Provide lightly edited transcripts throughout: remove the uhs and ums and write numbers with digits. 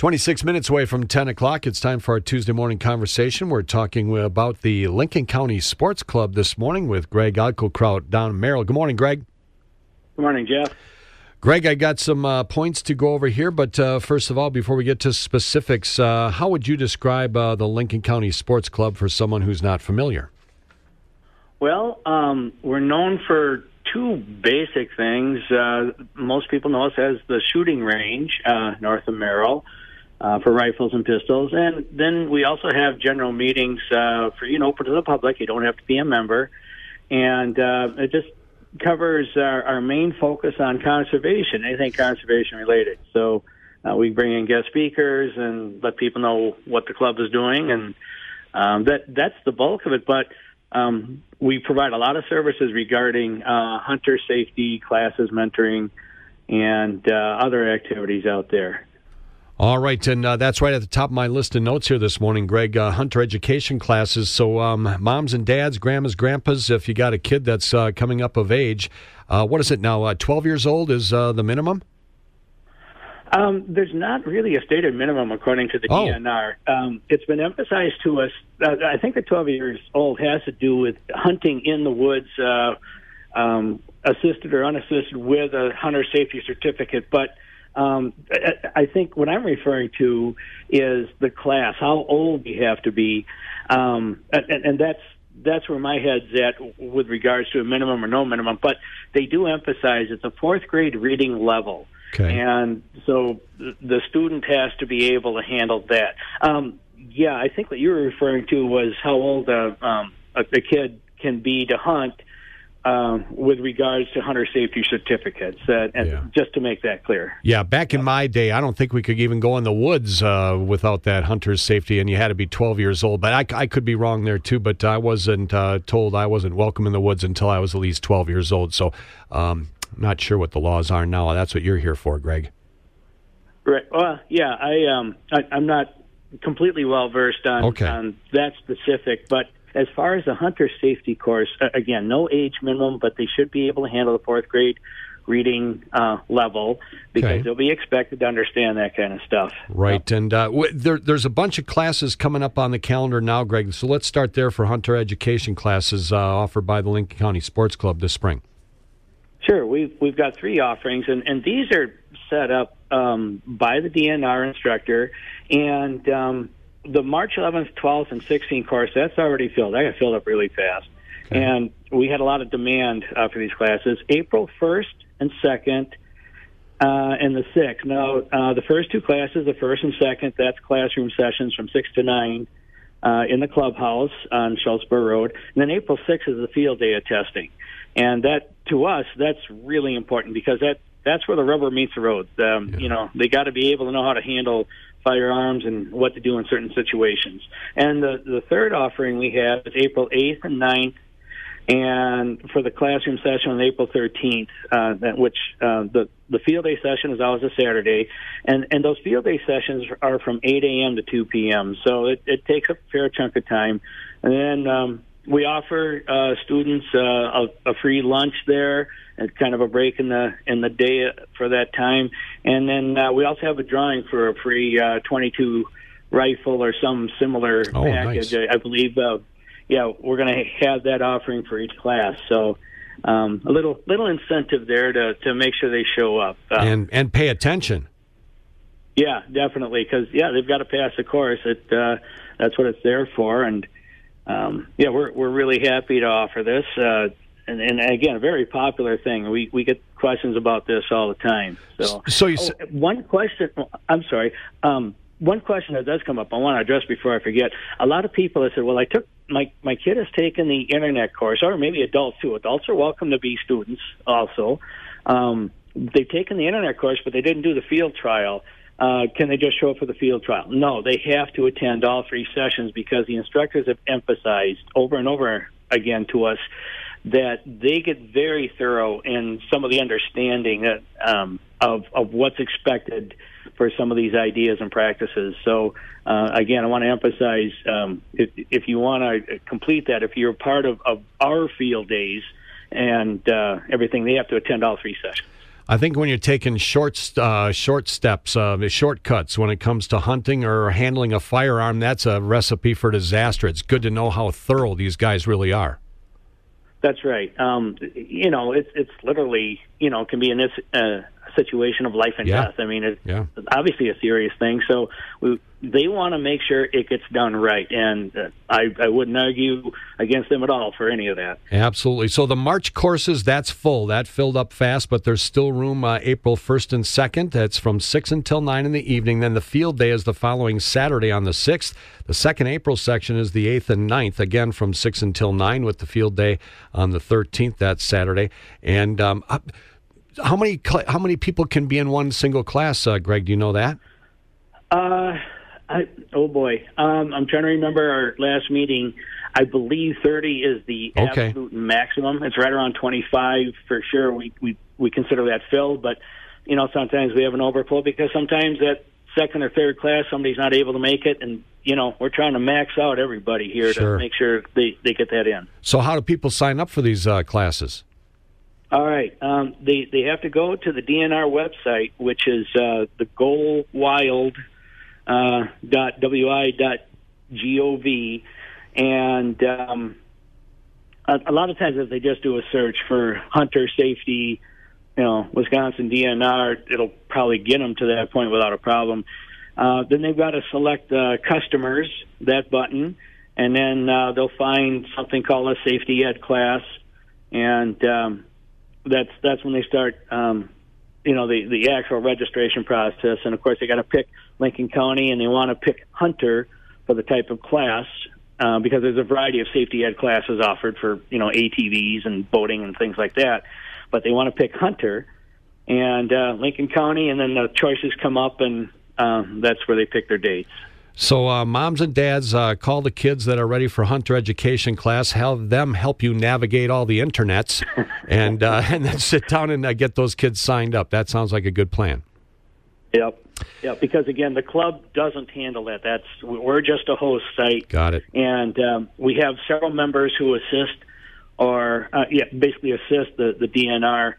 26 minutes away from 10 o'clock. It's time for our Tuesday morning conversation. We're talking about the Lincoln County Sports Club this morning with Greg Eichelkraut down in Merrill. Good morning, Greg. Good morning, Jeff. Greg, I got some points to go over here, but first of all, before we get to specifics, how would you describe the Lincoln County Sports Club for someone who's not familiar? Well, we're known for two basic things. Most people know us as the shooting range north of Merrill for rifles and pistols. And then we also have general meetings for, open to the public. You don't have to be a member. And it just covers our main focus on conservation, anything conservation related. So we bring in guest speakers and let people know what the club is doing. And that's the bulk of it. But we provide a lot of services regarding hunter safety classes, mentoring, and other activities out there. All right, and that's right at the top of my list of notes here this morning, Greg, hunter education classes. So moms and dads, grandmas, grandpas, if you got a kid that's coming up of age, what is it now, 12 years old is the minimum? There's not really a stated minimum according to the DNR. It's been emphasized to us, I think the 12 years old has to do with hunting in the woods, assisted or unassisted with a hunter safety certificate. But I think what I'm referring to is the class, how old you have to be. And that's where my head's at with regards to a minimum or no minimum. But they do emphasize it's a fourth grade reading level. Okay. And so the student has to be able to handle that. I think what you were referring to was how old a kid can be to hunt with regards to hunter safety certificates, just to make that clear. Yeah, back in my day, I don't think we could even go in the woods without that hunter's safety, and you had to be 12 years old. But I could be wrong there, too, but I wasn't told I wasn't welcome in the woods until I was at least 12 years old. So I'm not sure what the laws are now. That's what you're here for, Greg. Right. Well, yeah, I'm not completely well-versed on that specific, but as far as the hunter safety course, again, no age minimum, but they should be able to handle the fourth grade reading level because they'll be expected to understand that kind of stuff. Right, and there's a bunch of classes coming up on the calendar now, Greg, so let's start there for hunter education classes offered by the Lincoln County Sports Club this spring. Sure, we've got three offerings, and these are set up by the DNR instructor, and the March 11th, 12th, and 16th course, that's already filled. I got filled up really fast. Okay. And we had a lot of demand for these classes. April 1st and 2nd and the 6th. Now, the first two classes, the 1st and 2nd, that's classroom sessions from 6 to 9 in the clubhouse on Schultzberg Road. And then April 6th is the field day of testing. And that, to us, that's really important because that's where the rubber meets the road. They got to be able to know how to handle firearms and what to do in certain situations. And the third offering we have is April 8th and 9th, and for the classroom session on April 13th, the field day session is always a Saturday, and those field day sessions are from 8 a.m. to 2 p.m., so it takes a fair chunk of time. And then we offer students a free lunch there, and kind of a break in the day for that time. And then we also have a drawing for a free 22 rifle or some similar package. Nice. I believe, we're going to have that offering for each class. So a little incentive there to make sure they show up and pay attention. Yeah, definitely, because they've got to pass the course. That's what it's there for, and we're really happy to offer this. And again, a very popular thing. We get questions about this all the time. One question. I'm sorry. One question that does come up, I want to address before I forget. A lot of people have said, "Well, I took my kid has taken the internet course, or maybe adults too. Adults are welcome to be students also. They've taken the internet course, but they didn't do the field trial. Can they just show up for the field trial?" No, they have to attend all three sessions because the instructors have emphasized over and over again to us that they get very thorough in some of the understanding that, of what's expected for some of these ideas and practices. So, again, I want to emphasize, if you want to complete that, if you're part of our field days and everything, they have to attend all three sessions. I think when you're taking short steps, shortcuts when it comes to hunting or handling a firearm, that's a recipe for disaster. It's good to know how thorough these guys really are. That's right. It's literally, can be in this situation of life and death. I mean, it's obviously a serious thing. So they want to make sure it gets done right. And I wouldn't argue against them at all for any of that. Absolutely. So the March courses, that's full. That filled up fast, but there's still room April 1st and 2nd. That's from 6 until 9 in the evening. Then the field day is the following Saturday on the 6th. The second April section is the 8th and 9th, again from 6 until 9 with the field day on the 13th, that Saturday. And how many people can be in one single class, Greg? Do you know that? Oh boy. I'm trying to remember our last meeting. I believe 30 is the absolute maximum. It's right around 25 for sure. We consider that filled, but sometimes we have an overflow because sometimes that second or third class somebody's not able to make it, and we're trying to max out everybody here to make sure they get that in. So how do people sign up for these classes? All right. They have to go to the DNR website, which is the gowild.wi.gov, and a lot of times if they just do a search for hunter safety, Wisconsin DNR, it'll probably get them to that point without a problem. Then they've got to select customers, that button, and then they'll find something called a safety ed class, and that's when they start, the actual registration process. And of course, they got to pick Lincoln County, and they want to pick hunter for the type of class because there's a variety of safety ed classes offered for ATVs and boating and things like that. But they want to pick hunter and Lincoln County, and then the choices come up, and that's where they pick their dates. So moms and dads, call the kids that are ready for hunter education class, have them help you navigate all the internets, and then sit down and get those kids signed up. That sounds like a good plan. Yep. Yeah, because again, the club doesn't handle that. We're just a host site. Got it. And we have several members who assist, or basically assist the DNR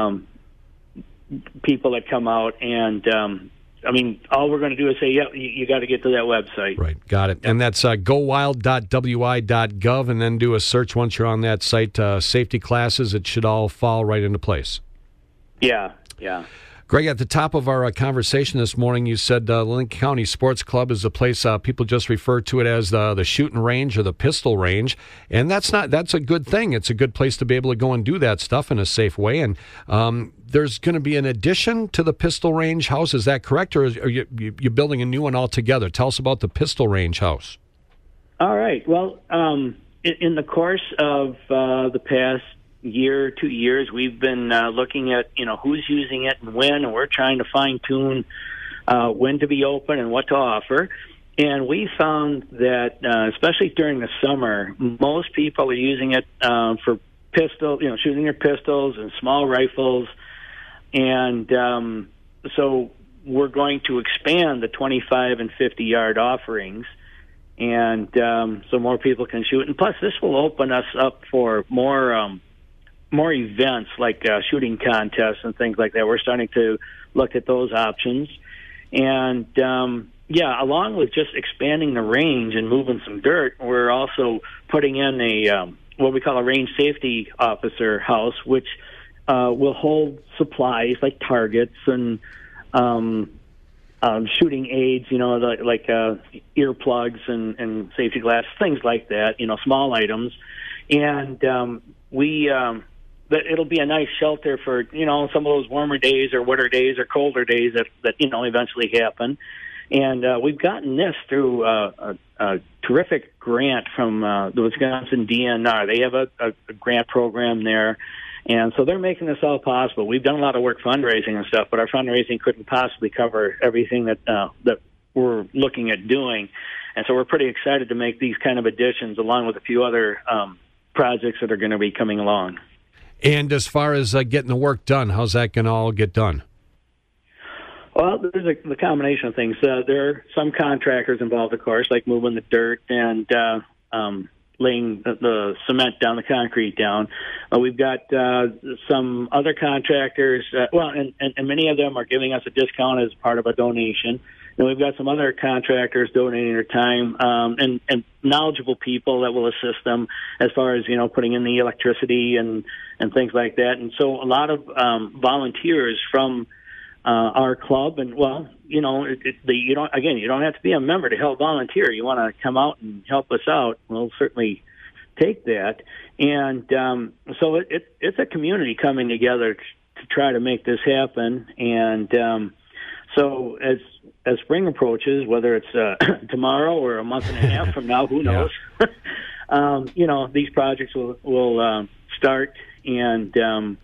people that come out, and all we're going to do is say, you got to get to that website. Right, got it. And that's gowild.wi.gov, and then do a search once you're on that site. Safety classes, it should all fall right into place. Yeah. Greg, at the top of our conversation this morning, you said Lincoln County Sports Club is a place people just refer to it as the shooting range or the pistol range, and that's a good thing. It's a good place to be able to go and do that stuff in a safe way. And there's going to be an addition to the pistol range house. Is that correct, or are you building a new one altogether? Tell us about the pistol range house. All right. Well, in the course of the past year, 2 years, we've been looking at who's using it and when, and we're trying to fine tune when to be open and what to offer. And we found that especially during the summer, most people are using it for shooting their pistols and small rifles, and so we're going to expand the 25 and 50 yard offerings, and so more people can shoot. And plus, this will open us up for more events like shooting contests and things like that. We're starting to look at those options. And, along with just expanding the range and moving some dirt, we're also putting in a what we call a range safety officer house, which will hold supplies like targets and shooting aids, like earplugs and safety glasses, things like that, small items. And it'll be a nice shelter for, some of those warmer days or wetter days or colder days that eventually happen. And we've gotten this through a terrific grant from the Wisconsin DNR. They have a grant program there. And so they're making this all possible. We've done a lot of work fundraising and stuff, but our fundraising couldn't possibly cover everything that we're looking at doing. And so we're pretty excited to make these kind of additions along with a few other projects that are going to be coming along. And as far as getting the work done, how's that going to all get done? Well, there's the combination of things. There are some contractors involved, of course, like moving the dirt and laying the cement down, the concrete down. We've got some other contractors, and many of them are giving us a discount as part of a donation. And we've got some other contractors donating their time and knowledgeable people that will assist them as far as, putting in the electricity and things like that. And so a lot of volunteers from our club, and you don't have to be a member to help volunteer. You want to come out and help us out, we'll certainly take that. And so it's a community coming together to try to make this happen. And so as spring approaches, whether it's tomorrow or a month and a half from now, who knows? These projects will start, and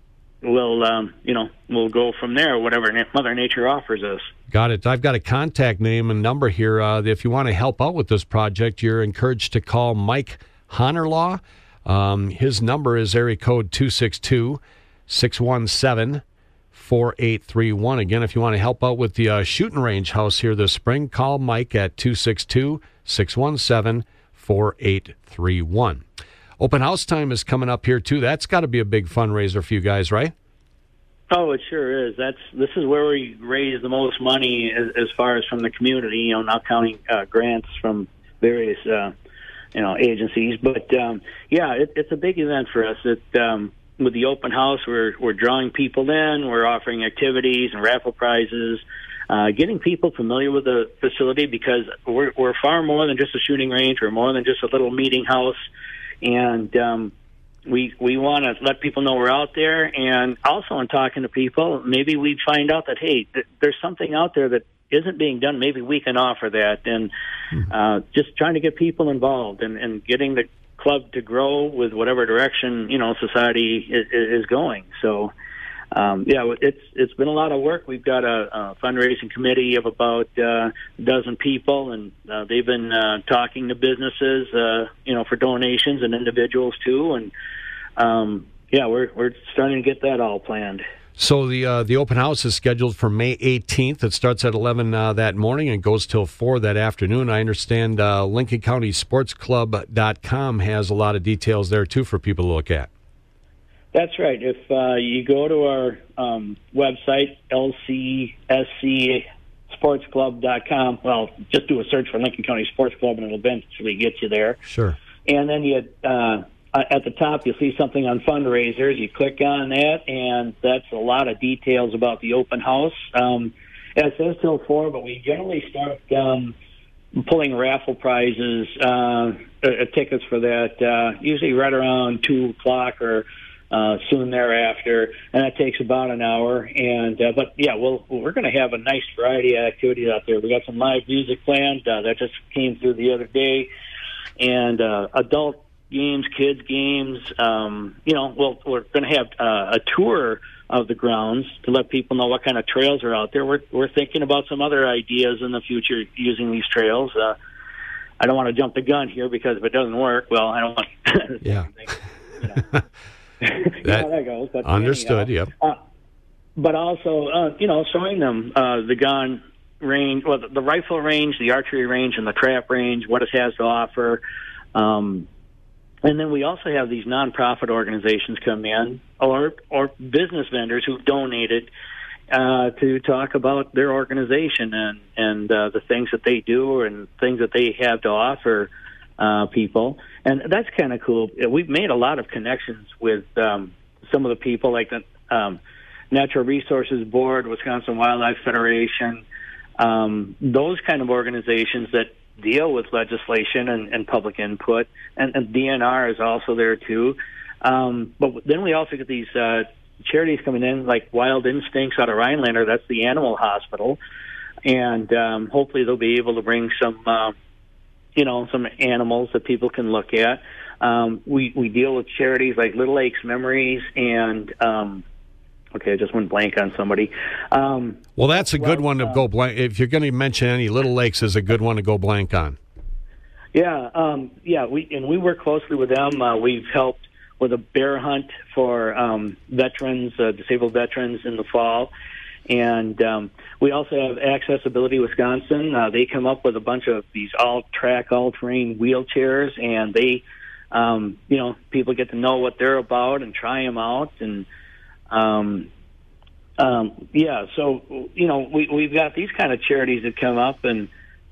we'll go from there, whatever Mother Nature offers us. Got it. I've got a contact name and number here. If you want to help out with this project, you're encouraged to call Mike Honerlaw. His number is area code 262-617-4831. Again, if you want to help out with the shooting range house here this spring, call Mike at 262-617-4831. Open house time is coming up here, too. That's got to be a big fundraiser for you guys, right? Oh, it sure is. This is where we raise the most money as far as from the community, not counting grants from various, agencies. But, it's a big event for us. With the open house, we're drawing people in. We're offering activities and raffle prizes, getting people familiar with the facility, because we're far more than just a shooting range. We're more than just a little meeting house. And we want to let people know we're out there. And also in talking to people, maybe we find out that, hey, there's something out there that isn't being done. Maybe we can offer that. And just trying to get people involved and getting the club to grow with whatever direction, society is going. So, it's been a lot of work. We've got a fundraising committee of about a dozen people, and they've been talking to businesses, for donations, and individuals too. And we're starting to get that all planned. So the open house is scheduled for May 18th. It starts at 11 that morning and goes till 4 that afternoon. I understand Lincoln County Sports Club.com has a lot of details there too for people to look at. That's right. If you go to our website, lcscsportsclub.com, just do a search for Lincoln County Sports Club, and it'll eventually get you there. Sure. And then at the top, you'll see something on fundraisers. You click on that, and that's a lot of details about the open house. It says till 4, but we generally start pulling raffle prizes, tickets for that, usually right around 2 o'clock or soon thereafter, and that takes about an hour. And we're going to have a nice variety of activities out there. We got some live music planned that just came through the other day, and adult games, kids games. We're going to have a tour of the grounds to let people know what kind of trails are out there. We're thinking about some other ideas in the future using these trails. I don't want to jump the gun here, because if it doesn't work, I don't want. Yeah. That goes. But understood. Anyhow, yep. But also, showing them the gun range, the rifle range, the archery range, and the trap range, what it has to offer. And then we also have these nonprofit organizations come in, or business vendors who've donated to talk about their organization and the things that they do and things that they have to offer people. And that's kind of cool. We've made a lot of connections with some of the people, like the Natural Resources Board, Wisconsin Wildlife Federation, those kind of organizations that deal with legislation and public input, and DNR is also there too. But then we also get these charities coming in, like Wild Instincts out of Rhinelander. That's the animal hospital, and hopefully they'll be able to bring some animals that people can look at. We deal with charities like Little Lakes Memories and. Okay, I just went blank on somebody. Well, that's a good one to go blank. If you're going to mention any, Little Lakes is a good one to go blank on. Yeah, we work closely with them. We've helped with a bear hunt for veterans, disabled veterans in the fall. And we also have Accessibility Wisconsin. They come up with a bunch of these all-track, all-terrain wheelchairs, and they, people get to know what they're about and try them out. And, so, we've got these kind of charities that come up, and,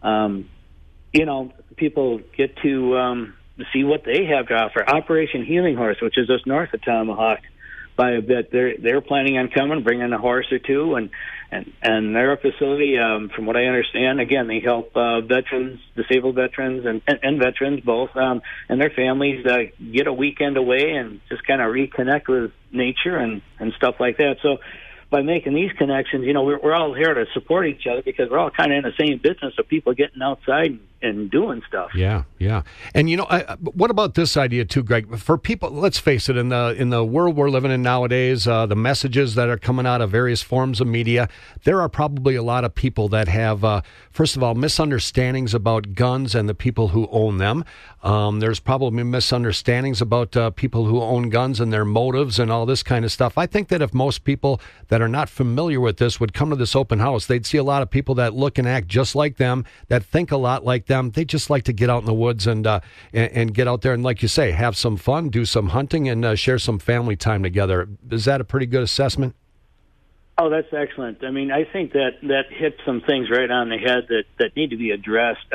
people get to see what they have to offer. Operation Healing Horse, which is just north of Tomahawk by a bit, they're planning on coming, bringing a horse or two, and they're a facility. From what I understand, again, they help veterans, disabled veterans, and veterans both, and their families get a weekend away and just kind of reconnect with nature and stuff like that. So, by making these connections, we're all here to support each other because we're all kind of in the same business of people getting outside and doing stuff. Yeah. And what about this idea too, Greg? For people, let's face it, in the world we're living in nowadays, the messages that are coming out of various forms of media, there are probably a lot of people that have, first of all, misunderstandings about guns and the people who own them. There's probably misunderstandings about people who own guns and their motives and all this kind of stuff. I think that if most people that are not familiar with this would come to this open house, they'd see a lot of people that look and act just like them, that think a lot like them. They just like to get out in the woods and get out there and, like you say, have some fun, do some hunting, and share some family time together. Is that a pretty good assessment? Oh, that's excellent. I mean, I think that hits some things right on the head that need to be addressed.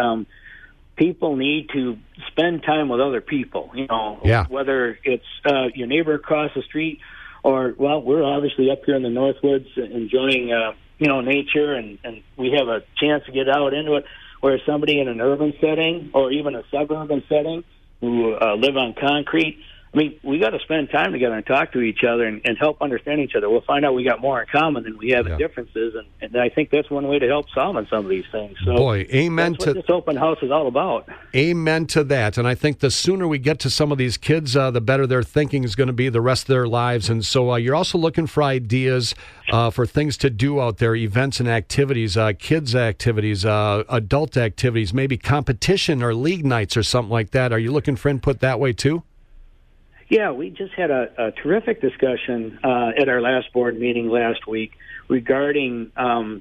People need to spend time with other people, whether it's your neighbor across the street or, well, we're obviously up here in the Northwoods enjoying, nature, and we have a chance to get out into it, where somebody in an urban setting or even a suburban setting who live on concrete, I mean, we got to spend time together and talk to each other and help understand each other. We'll find out we got more in common than we have in differences, and I think that's one way to help solving some of these things. So, boy, amen that's to what this open house is all about. Amen to that. And I think the sooner we get to some of these kids, the better their thinking is going to be the rest of their lives. And so you're also looking for ideas for things to do out there, events and activities, kids' activities, adult activities, maybe competition or league nights or something like that. Are you looking for input that way too? Yeah, we just had a terrific discussion at our last board meeting last week regarding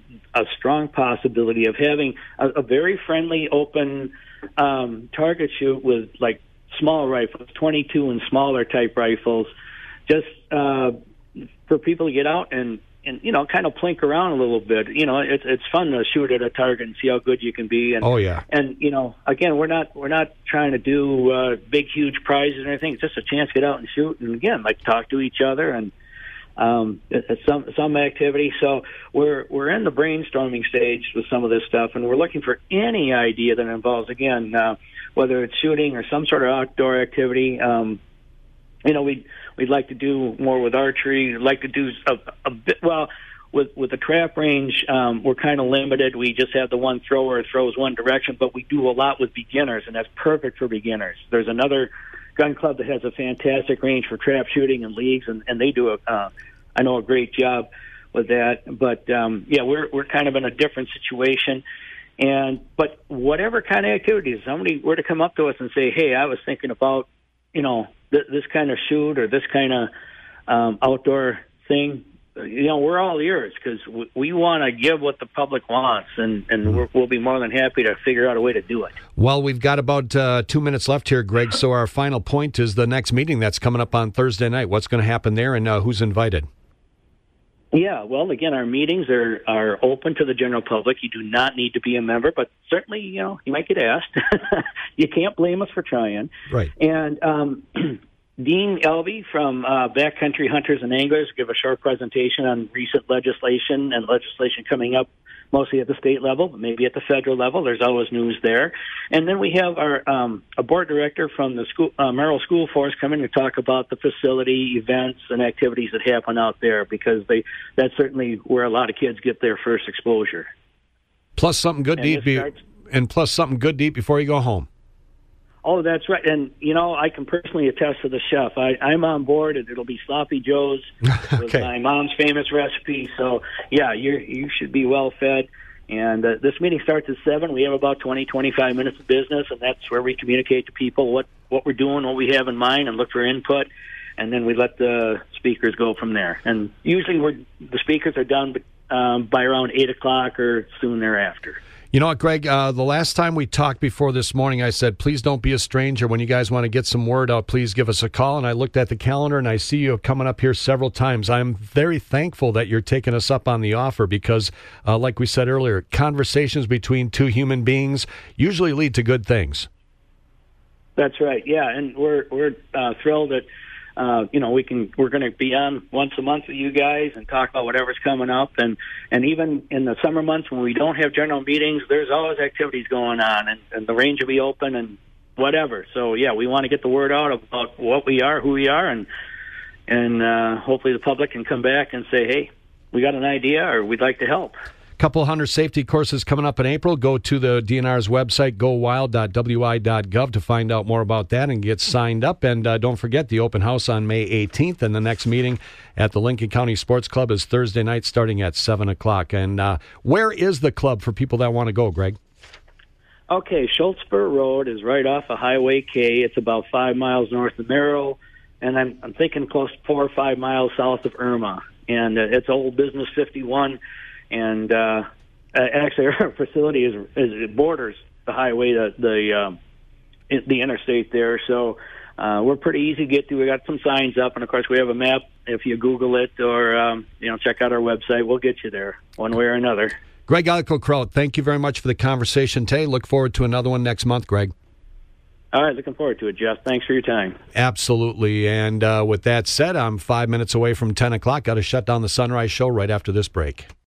a strong possibility of having a very friendly, open target shoot with like small rifles, 22 and smaller type rifles, just for people to get out and kind of plink around a little bit. It's fun to shoot at a target and see how good you can be. And, And again, we're not trying to do big, huge prizes or anything. It's just a chance to get out and shoot, and again, like talk to each other and it's some activity. So we're in the brainstorming stage with some of this stuff, and we're looking for any idea that involves, again, whether it's shooting or some sort of outdoor activity. We'd like to do more with archery. We'd like to do a bit. Well, with the trap range, we're kind of limited. We just have the one thrower. It throws one direction, but we do a lot with beginners, and that's perfect for beginners. There's another gun club that has a fantastic range for trap shooting and leagues, and they do a great job with that. But we're kind of in a different situation. But whatever kind of activity, if somebody were to come up to us and say, "Hey, I was thinking about this kind of shoot or this kind of outdoor thing," we're all ears because we want to give what the public wants, and we'll be more than happy to figure out a way to do it. Well, we've got about 2 minutes left here, Greg, so our final point is the next meeting that's coming up on Thursday night. What's going to happen there, and who's invited? Yeah, well, again, our meetings are open to the general public. You do not need to be a member, but certainly, you might get asked. You can't blame us for trying. Right. And Dean Elvey from Backcountry Hunters and Anglers will give a short presentation on recent legislation and legislation coming up mostly at the state level, but maybe at the federal level. There's always news there. And then we have our a board director from the Merrill School Force coming to talk about the facility, events, and activities that happen out there, because that's certainly where a lot of kids get their first exposure. Plus something good to eat before you go home. Oh, that's right. And, I can personally attest to the chef. I'm on board, and it'll be Sloppy Joe's with my mom's famous recipe. So, yeah, you should be well fed. And this meeting starts at 7. We have about 20-25 minutes of business, and that's where we communicate to people what we're doing, what we have in mind, and look for input. And then we let the speakers go from there. And usually the speakers are done by around 8 o'clock or soon thereafter. You know what, Greg, the last time we talked before this morning, I said, please don't be a stranger. When you guys want to get some word out, please give us a call. And I looked at the calendar, and I see you coming up here several times. I'm very thankful that you're taking us up on the offer because, like we said earlier, conversations between two human beings usually lead to good things. That's right, yeah, and we're thrilled that we're going to be on once a month with you guys and talk about whatever's coming up, and even in the summer months when we don't have general meetings, there's always activities going on, and the range will be open and whatever. So yeah, we want to get the word out about what we are, who we are, and hopefully the public can come back and say, hey, we got an idea or we'd like to help. Couple hunter safety courses coming up in April. Go to the DNR's website, gowild.wi.gov, to find out more about that and get signed up. And don't forget the open house on May 18th, and the next meeting at the Lincoln County Sports Club is Thursday night starting at 7 o'clock. And where is the club for people that want to go, Greg? Okay, Schultzburg Road is right off of Highway K. It's about 5 miles north of Merrill, and I'm thinking close to 4 or 5 miles south of Irma. And it's Old Business 51. And actually, our facility is borders the highway, the interstate there. So we're pretty easy to get to. We got some signs up, and of course, we have a map. If you Google it or check out our website, we'll get you there one way or another. Greg Eichelkraut, thank you very much for the conversation today. Look forward to another one next month, Greg. All right, looking forward to it, Jeff. Thanks for your time. Absolutely. And with that said, I'm 5 minutes away from 10 o'clock. Got to shut down the Sunrise Show right after this break.